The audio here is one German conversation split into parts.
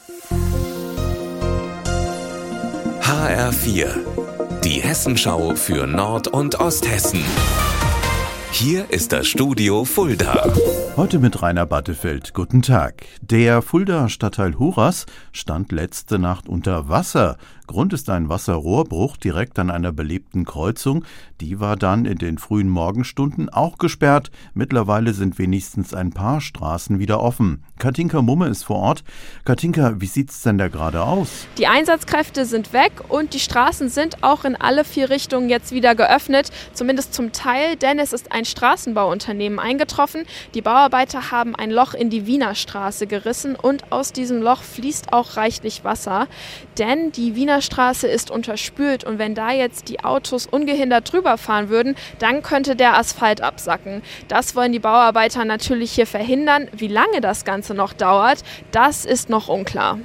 HR4, die Hessenschau für Nord- und Osthessen. Hier ist das Studio Fulda. Heute mit Rainer Battefeld. Guten Tag. Der Fuldaer Stadtteil Huras stand letzte Nacht unter Wasser. Grund ist ein Wasserrohrbruch direkt an einer belebten Kreuzung. Die war dann in den frühen Morgenstunden auch gesperrt. Mittlerweile sind wenigstens ein paar Straßen wieder offen. Katinka Mumme ist vor Ort. Katinka, wie sieht's denn da gerade aus? Die Einsatzkräfte sind weg und die Straßen sind auch in alle 4 Richtungen jetzt wieder geöffnet, zumindest zum Teil, denn es ist ein Straßenbauunternehmen eingetroffen. Die Bauarbeiter haben ein Loch in die Wiener Straße gerissen und aus diesem Loch fließt auch reichlich Wasser, denn die Wiener Straße ist unterspült und wenn da jetzt die Autos ungehindert drüber fahren würden, dann könnte der Asphalt absacken. Das wollen die Bauarbeiter natürlich hier verhindern. Wie lange das Ganze noch dauert, das ist noch unklar.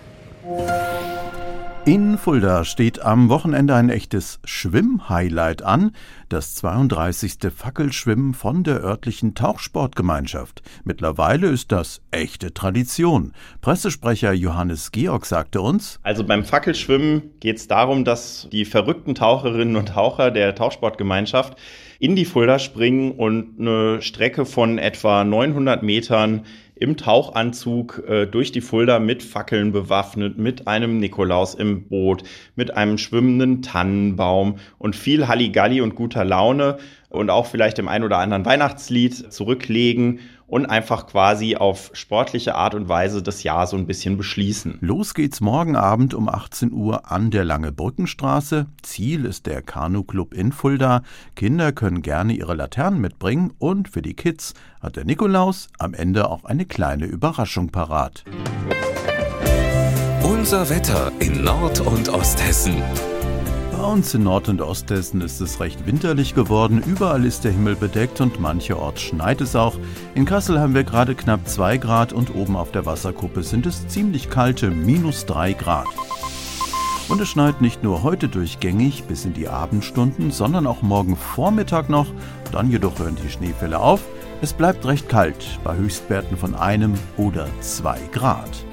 In Fulda steht am Wochenende ein echtes Schwimm-Highlight an, das 32. Fackelschwimmen von der örtlichen Tauchsportgemeinschaft. Mittlerweile ist das echte Tradition. Pressesprecher Johannes Georg sagte uns: Also beim Fackelschwimmen geht es darum, dass die verrückten Taucherinnen und Taucher der Tauchsportgemeinschaft in die Fulda springen und eine Strecke von etwa 900 Metern im Tauchanzug durch die Fulda mit Fackeln bewaffnet, mit einem Nikolaus im Boot, mit einem schwimmenden Tannenbaum und viel Halligalli und guter Laune und auch vielleicht dem ein oder anderen Weihnachtslied zurücklegen und einfach quasi auf sportliche Art und Weise das Jahr so ein bisschen beschließen. Los geht's morgen Abend um 18 Uhr an der Lange-Brückenstraße. Ziel ist der Kanu-Club in Fulda. Kinder können gerne ihre Laternen mitbringen und für die Kids hat der Nikolaus am Ende auch eine kleine Überraschung parat. Unser Wetter in Nord- und Osthessen. Bei uns in Nord- und Osthessen ist es recht winterlich geworden. Überall ist der Himmel bedeckt und mancherorts schneit es auch. In Kassel haben wir gerade knapp 2 Grad und oben auf der Wasserkuppe sind es ziemlich kalte -3 Grad. Und es schneit nicht nur heute durchgängig bis in die Abendstunden, sondern auch morgen Vormittag noch. Dann jedoch hören die Schneefälle auf. Es bleibt recht kalt bei Höchstwerten von 1 oder 2 Grad.